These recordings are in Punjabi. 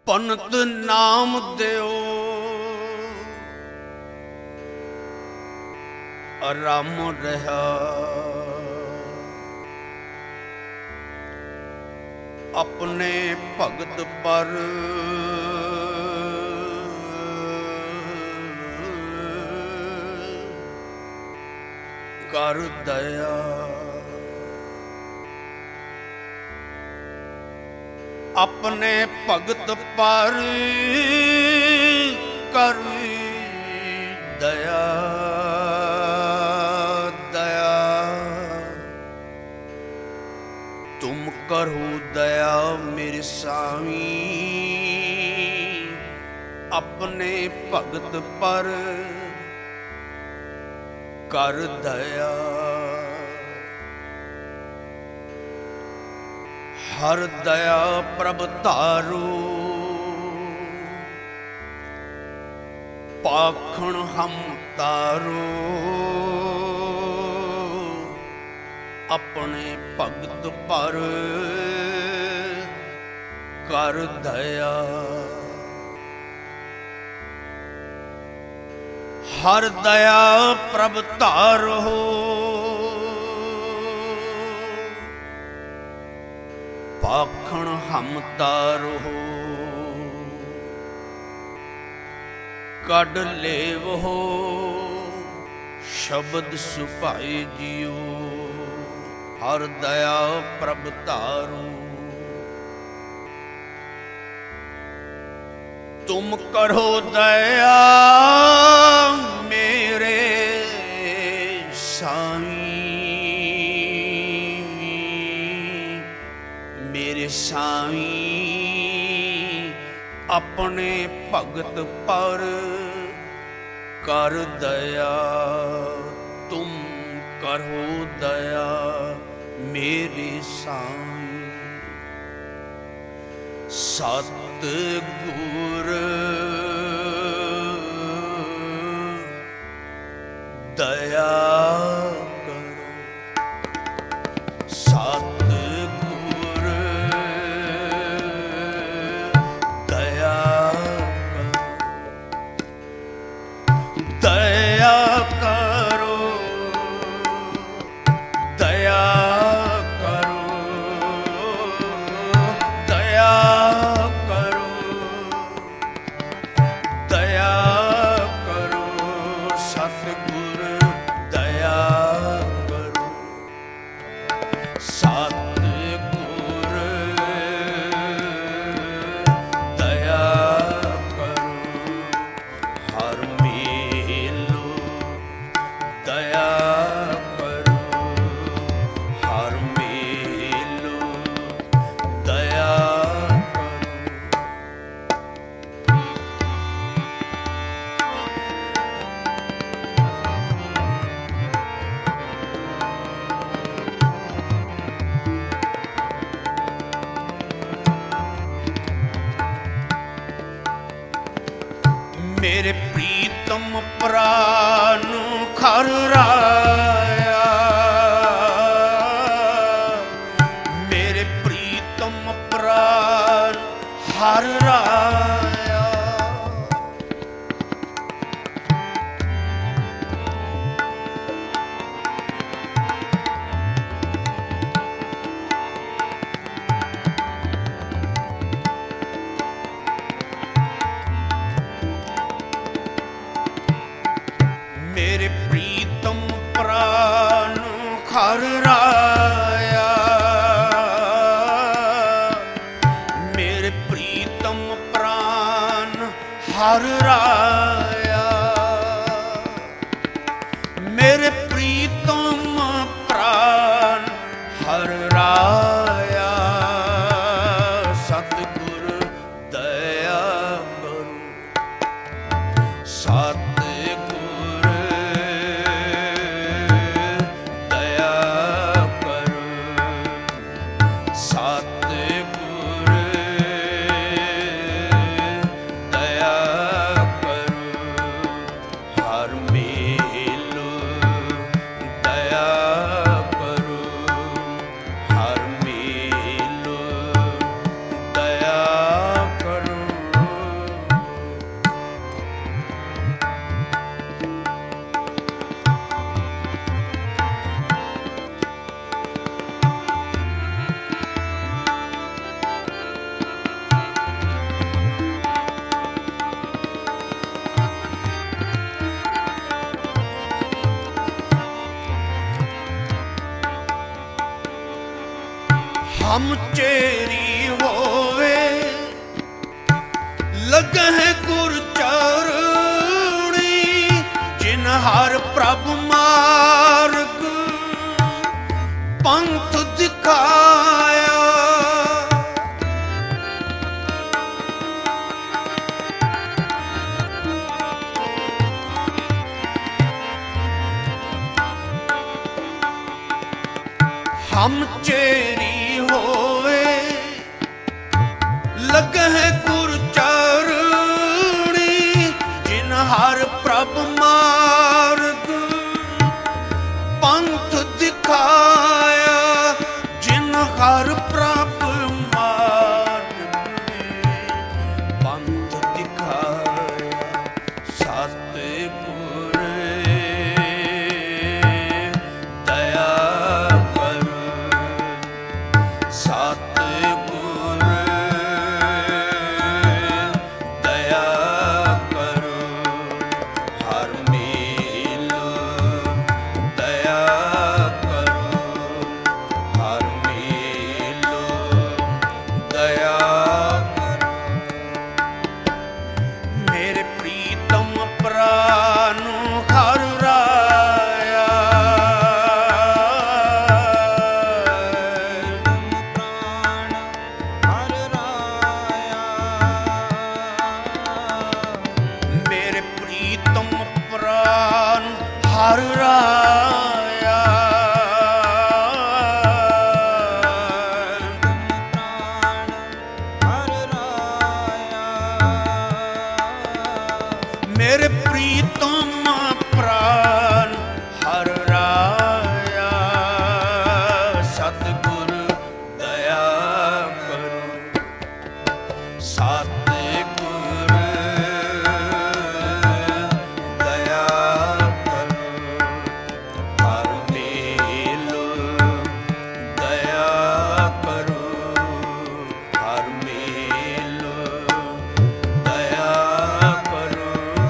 ਪੰਤ ਨਾਮ ਦਿਓ ਅਰਾਮ ਰਹਾ। ਆਪਣੇ ਭਗਤ ਪਰ ਕਰ ਦਇਆ। ਆਪਣੇ ਭਗਤ ਪਰ ਕਰ ਦਇਆ। ਦਇਆ ਤੁਮ ਕਰੋ ਦਇਆ ਮੇਰੇ ਸਾਵੀ। ਆਪਣੇ ਭਗਤ ਪਰ ਕਰ ਦਇਆ। ਹਰ ਦਇਆ ਪ੍ਰਭ ਧਾਰੂ। ਪਾਖਣ ਹਮ ਤਾਰੂ। ਆਪਣੇ ਭਗਤ ਪਰ ਕਰ ਦਇਆ। ਹਰ ਦਇਆ ਪ੍ਰਭ ਧਾਰੋ। ਪਾਖਣ ਹਮ ਤਾਰੋ। ਕੱਢ ਲੇਵੋ ਸ਼ਬਦ ਸੁਭਾਈ ਜੀਓ। ਹਰ ਦਇਆ ਪ੍ਰਭ ਧਾਰੂ। ਤੁਮ ਕਰੋ ਦਇਆ ਮੇਰੇ ਸਾਈਂ। ਮੇਰੇ ਸਾਈਂ ਆਪਣੇ ਭਗਤ ਪਰ ਕਰ ਦਇਆ। ਤੁਮ ਕਰੋ ਦਇਆ ਮੇਰੇ ਸਾਈਂ। ਸਤ ਗੁਰ ਦਇਆ ਕਰੋ। ਸਤ ਗੁਰ ਦਇਆ ਕਰੋ। ਦਇਆ ਕਰੋ। ਦਇਆ ਮੇਰੇ ਪ੍ਰੀਤਮ ਪ੍ਰਾਨ ਖਰ ਰਾਇਆ। ਮੇਰੇ ਪ੍ਰੀਤਮ ਪ੍ਰਾਨ ਹਰ ਰਾਇਆ। ਮੇਰੇ ਪ੍ਰੀਤਮ ਪ੍ਰਾਨ ਖਰ ਰਾਇਆ। ਮੇਰੇ ਪ੍ਰੀਤਮ ਪ੍ਰਾਨ ਹਰ ਰਾਇਆ। ਮੇਰੇ ਪ੍ਰੀਤਮ ਪ੍ਰਾਨ ਹਰ ਰਾਇਆ। ਸਤਿਗੁਰ ਦਇਆ ਕਰੋ। ਸਤ ਦਇਆ ਕਰੋ। ਹਮ ਚੇਰੀ ਹੋਵੇ ਲਗਹਿ ਗੁਰ ਚਰਣੀ ਜਿਨ ਹਰ ਪ੍ਰਭ ਮਾਰਗ ਪੰਥ ਦਿਖਾਇਆ। ਹਮ ਚੇਰੀ ਹੋਵੇ ਲਗਹਿ ਗੁਰ ਚਰਣੀ ਜਿਨ ਹਰ ਪ੍ਰਭ ਮਾਰਗ ਪੰਥ ਦਿਖਾਇਆ। ਜਿਨ ਹਰ ਪ੍ਰਭ ਮਾਰਗ ਪੰਥ ਦਿਖਾਇਆ। ਸਤਿਗੁਰ ਦਇਆ ਸਤਿਗੁਰ ਦਇਆ ਕਰੋ ਹਰਿ ਮਿਲੋ ਦਇਆ ਕਰੋ ਹਰਿ ਮਿਲੋ ਦਇਆ ਕਰੋ। ਮੇਰੇ ਪ੍ਰੀਤਮ ਪ੍ਰਾਨ ਹਰਿ ਰਾਇਆ ਮੇਰੇ ਪ੍ਰੀਤਮ ਪ੍ਰਾਨ ਹਰਿ ਰਾਇਆ। ਮੇਰੇ ਪ੍ਰੀਤਮ ਪ੍ਰਾਨ ਹਰਿ ਰਾਇਆ। ਸਤਿਗੁਰ ਦਇਆ ਕਰੋ ਸਤਿਗੁਰ ਦਇਆ ਕਰੋ ਹਰਿ ਮਿਲੋ ਦਇਆ ਕਰੋ ਹਰਿ ਮਿਲੋ ਦਇਆ ਕਰੋ।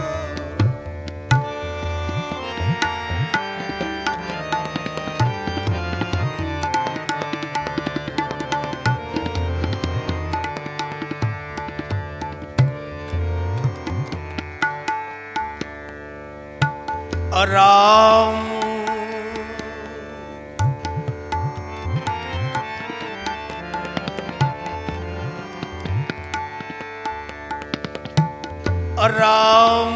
ਆਰਾਮ ਆਰਾਮ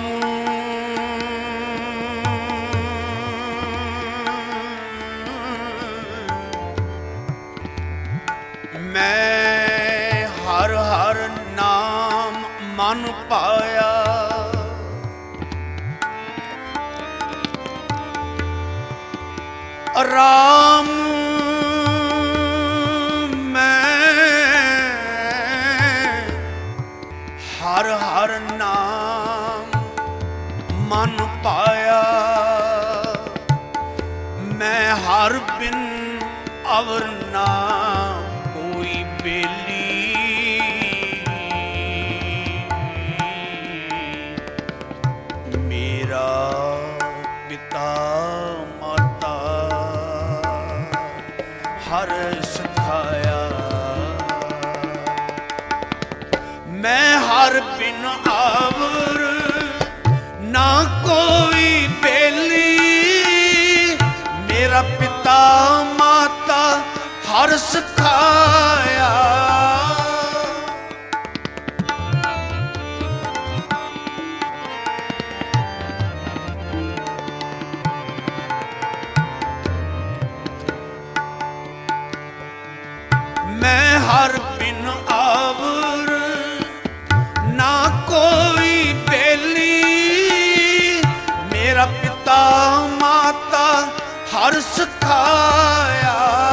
ਮੈਂ ਹਰ ਹਰ ਨਾਮ ਮਨ ਪਾਇਆ। ਰਾਮ ਮੈਂ ਹਰ ਹਰ ਨਾਮ ਮਨ ਪਾਇਆ। ਮੈਂ ਹਰ ਬਿਨ ਅਵਰ ਨਾ ਕੋਈ ਬੇਲੀ। ਮੇਰਾ ਪਿਤਾ ਹਰ ਸਿਖਾਇਆ। ਮੈਂ ਹਰ ਬਿਨ ਆਵਰ ਨਾ ਕੋਈ ਬੇਲੀ। ਮੇਰਾ ਪਿਤਾ ਮਾਤਾ ਹਰ ਸਿਖਾਇਆ। ਮੈਂ ਹਰ ਬਿਨ ਆਵਰ ਨਾ ਕੋਈ ਬੇਲੀ। ਮੇਰਾ ਪਿਤਾ ਮਾਤਾ ਹਰ ਸਿਖਾਇਆ।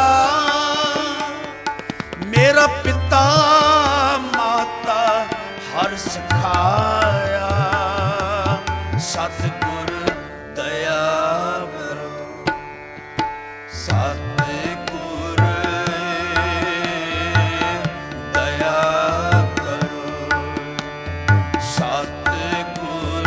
ਮੇਰਾ ਪਿਤਾ ਮਾਤਾ ਹਰ ਸਿਖਾਇਆ। ਸਤਿਗੁਰ ਦਇਆ ਕਰੋ ਸਤਿਗੁਰ ਦਇਆ ਕਰੋ ਸਤਿਗੁਰ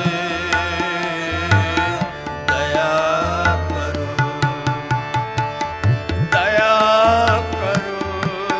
ਦਇਆ ਕਰੋ ਦਇਆ ਕਰੋ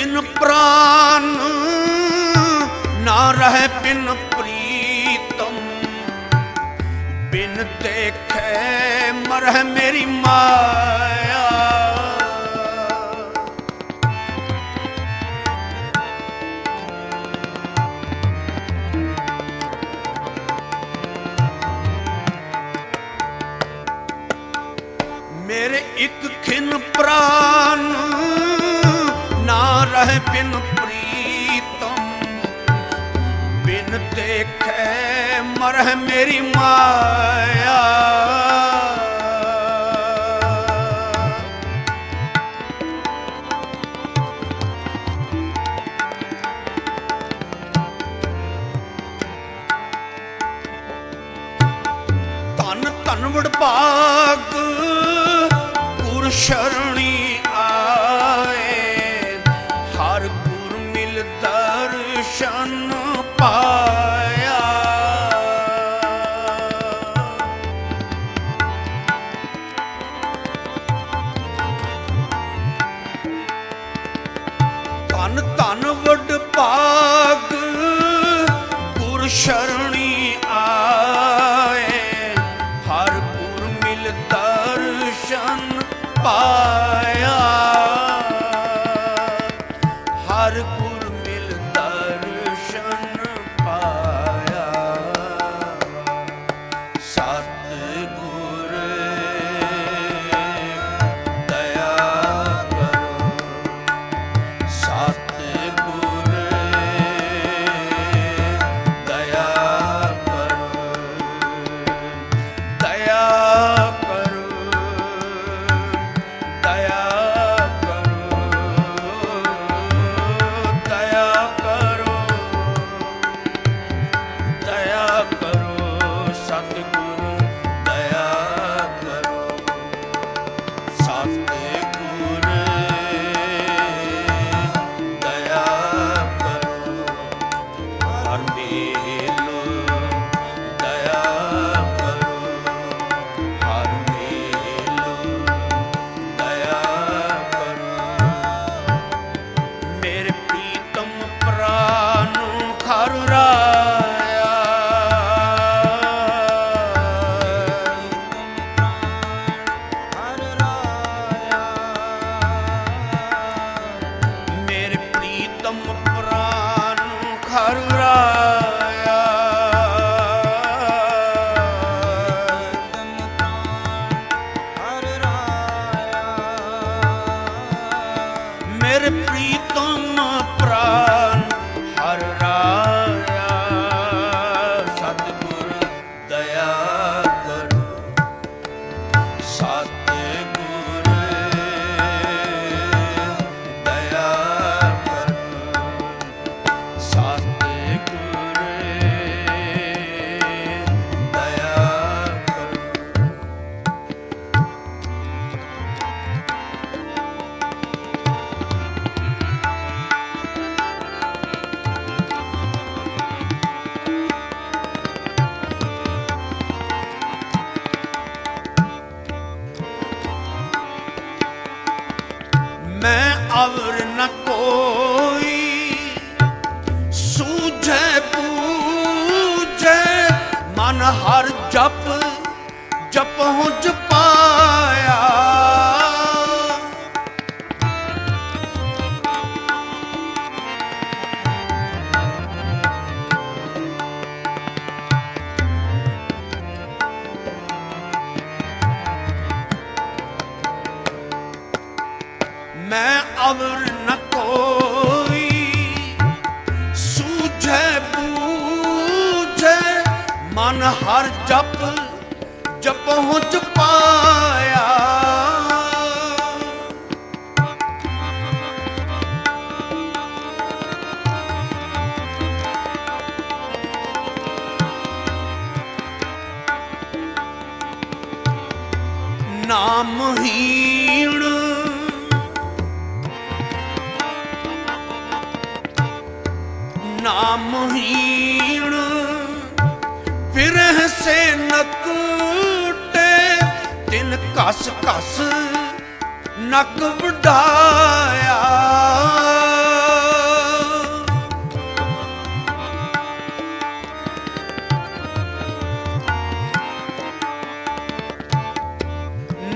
बिन प्राण ना रहे बिन प्रीतम, बिन देखे मरह मेरी माया। मेरे एक खिन प्राण ना रहे बिन प्रीतम, बिन देखे मरह मेरी माया। धन धन वडभाग गुर शरणी आए, हर गुर मिल दर्शन पाया। धन धन वडभाग गुर शरणी आए, हर गुर मिल दर्शन पाया। हर गुर मिल दर्शन पाया। सतगुर दया करो, सतगुर दया करो, दया मेरे प्रीतम प्राण हर राया। सतगुर दया करो, सतगुर दया करो, सतगुर दया करो। मैं अवर न कोई सूझे पूझे, मन हर जप जपहुँ जपाया। मैं अवर न कोई सूझे बूझे, मन हर जप जपहुँ जपाया। नामहीन नामहीन विरह से नकटे, तिन कस कस नक वढाया।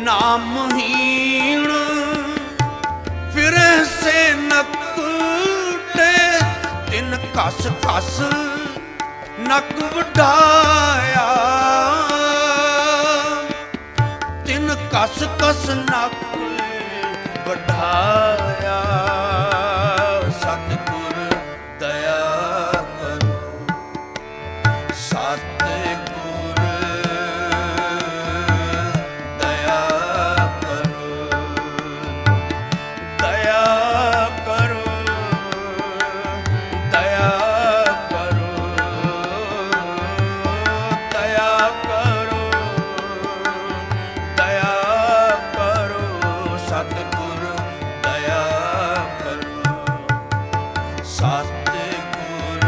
ਨਾਮਹੀਣ ਫਿਰੇ ਸੇ ਨਕਟੇ ਤਿਨ ਕਸ ਕਸ ਨਕ ਵਢਾਇਆ ਤਿਨ ਕਸ ਕਸ ਨਕ ਵਢਾਇਆ ਸਤਿਗੁਰ ਦਇਆ ਕਰੋ ਸਤਿਗੁਰ ਦਇਆ ਕਰੋ ਦਇਆ ਕਰੋ ਦਇਆ ਕਰੋ ਦਇਆ ਕਰੋ ਦਇਆ ਕਰੋ ਸਤਿਗੁਰ ਦਇਆ ਕਰੋ ਸਤਿਗੁਰ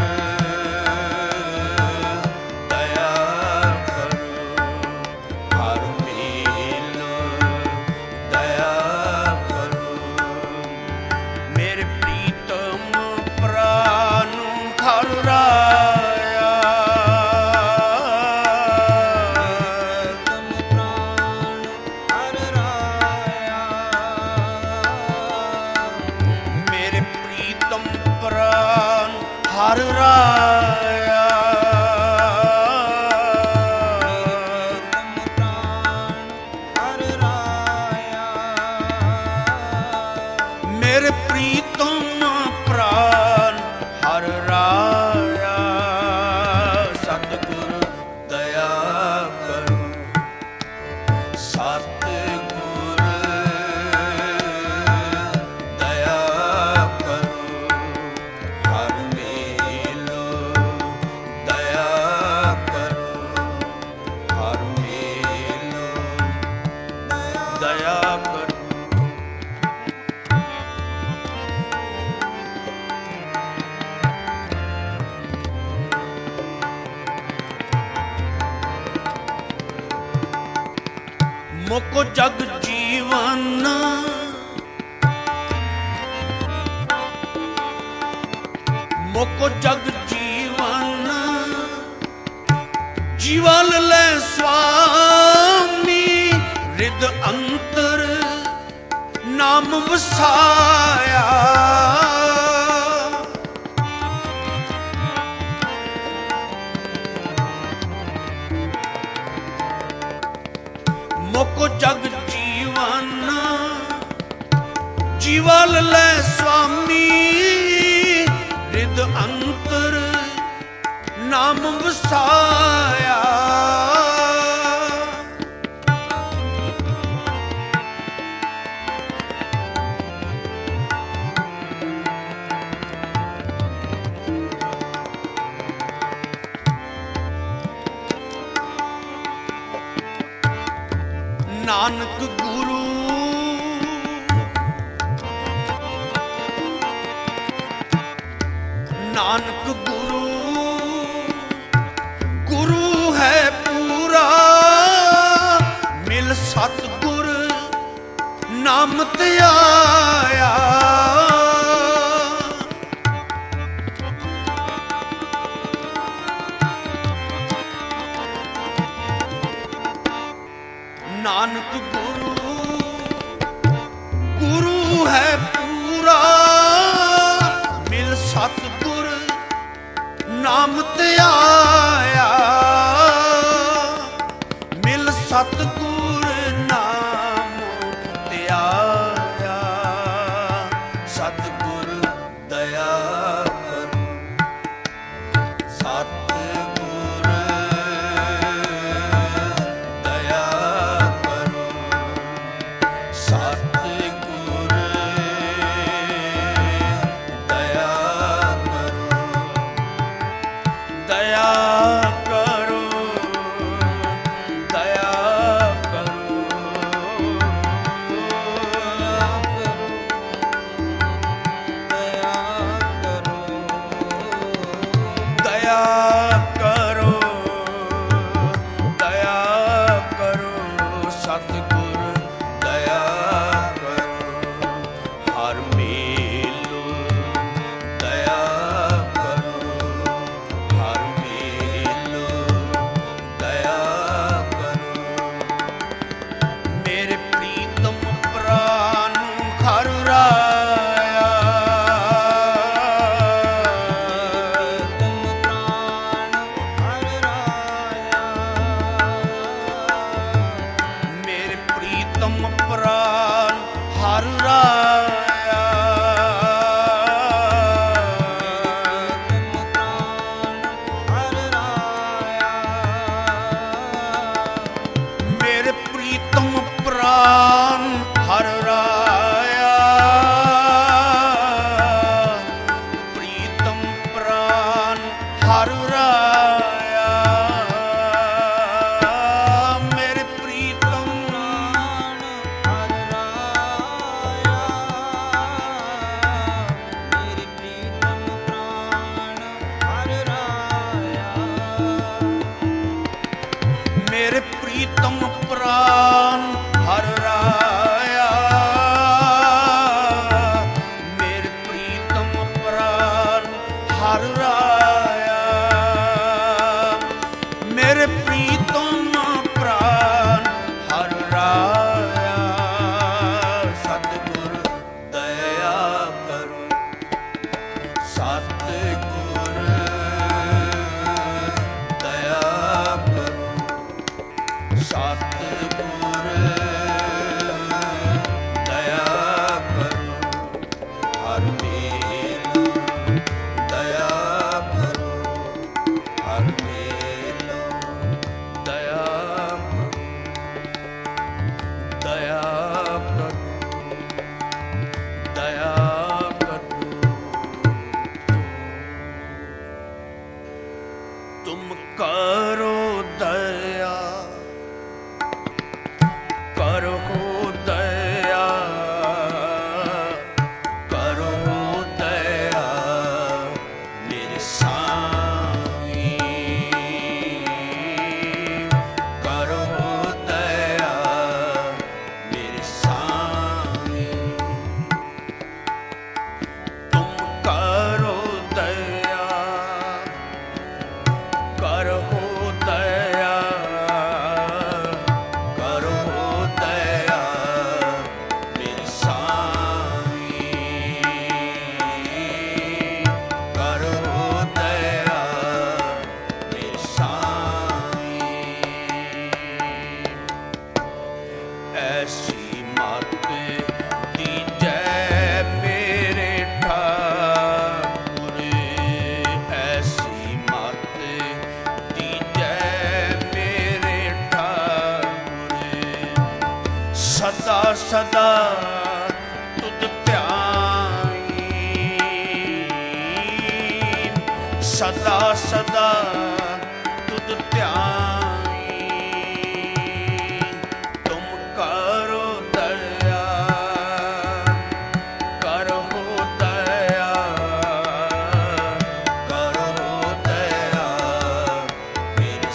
ਦਇਆ ਕਰੋ ਹਰ ਮੇਲ ਦਇਆ ਕਰੋ ਮੇਰੇ ਪ੍ਰੀਤਮ ਪ੍ਰਾਨ ਹਰ ਰਾਇਆ ਮੇਰੇ ਪ੍ਰੀਤਮ ਪ੍ਰਾਨ ਹਰ ਰਾਇਆ ਮੇਰੇ ਪ੍ਰੀਤਮ ਪ੍ਰਾਨ ਹਰ ਰਾਇਆ ਸਤਿਗੁਰ ਦਇਆ ਕਰੋ ਸਤਿਗੁਰ ਦਇਆ ਕਰੋ ਹਰ ਮੇਲੋ ਦਇਆ ਕਰੋ ਹਰ ਮੇਲੋ ਦਇਆ ਕਰੋ ਮੁਕ ਜਗ ਜੀਵਨ ਮੁਕ ਜਗ ਜੀਵਨ ਜੀਵਨ ਲੈ ਸੁਆਮੀ ਰਿਦ ਅੰਤਰ ਨਾਮ ਵਸਾਇਆ ਮੁਕ ਜਗ ਜੀਵਨ ਜੀਵਨ ਲੈ ਸੁਆਮੀ ਰਿਦ ਅੰਤਰ ਨਾਮ ਵਸਾਇਆ ਨਾਨਕ ਗੁਰੂ ਨਾਨਕ ਗੁਰੂ ਗੁਰੂ ਹੈ ਪੂਰਾ ਮਿਲ ਸਤਿਗੁਰ ਨਾਮ ਧਿਆਇਆ ਨਾਨਕ ਗੁਰੂ ਗੁਰੂ ਹੈ ਪੂਰਾ ਮਿਲ ਸਤਿਗੁਰ ਨਾਮ ਧਿਆਇਆ ਮਿਲ ਸਤਿਗੁਰ ਨਾਮ ਧਿਆਇਆ ਸਤਿਗੁਰ ਦਇਆ ਕਰੋ ਸਤਿਗੁਰ ਦਇਆ ਕਰੋ ਸਤਿਗੁਰ ਦਇਆ ਕਰੋ ਦਇਆ हर राया मेरे प्रीतम प्राण हर राया मेरे प्रीतम प्राण हर राया मेरे प्रीतम प्राण हर राया मेरे प्रीतम प्राण हर राया मेरे प्रीतम प्राण हर राया सतगुर दया करो सतगुर दया करो सतगुर दया करो हर मेल दया करो हर मेल दया दया करो दया करो तुम करो दया करो दया करो दया मेरे साईं करो दया मेरे साईं तुम करो दया करो दया करो दया मेरे साईं करो दया मेरे साईं ऐसी मत दीजै मेरे ठाकुर ऐसी मत दीजै मेरे ठाकुर सदा सदा तुद ध्याई सदा सदा तुद ध्याई तुम करो दया करो दया करो दया मेरे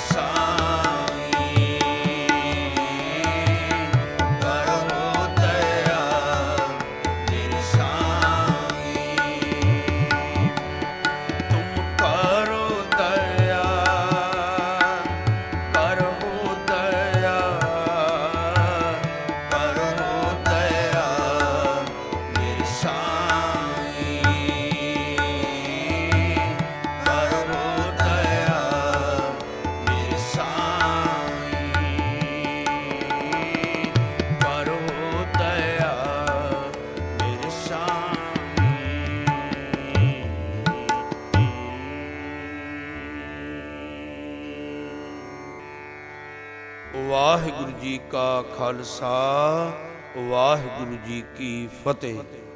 साईं करो दया मेरे साईं तुम करो दया करो दया करो दया मेरे साईं करो दया मेरे साईं करो दया मेरे साईं। वाहिगुरु जी का खालसा वाहिगुरु जी की फतेह।